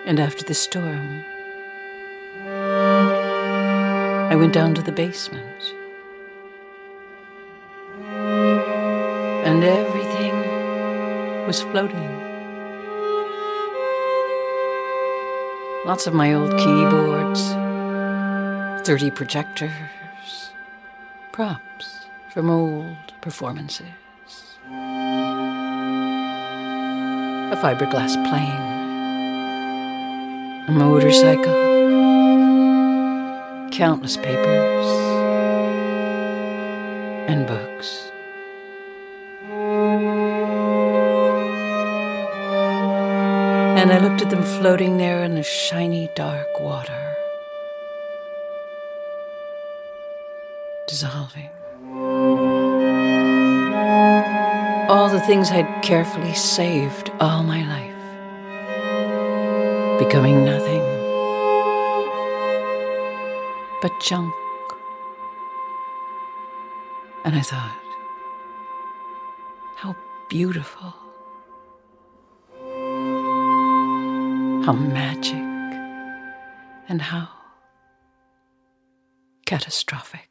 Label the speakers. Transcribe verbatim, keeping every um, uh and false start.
Speaker 1: And after the storm, I went down to the basement. And everything was floating. Lots of my old keyboards, thirty projectors, props from old performances, a fiberglass plane, a motorcycle, countless papers, and books. And I looked at them floating there in the shiny dark water, dissolving. All the things I'd carefully saved all my life, becoming nothing but junk. And I thought, how beautiful, how magic, and how catastrophic.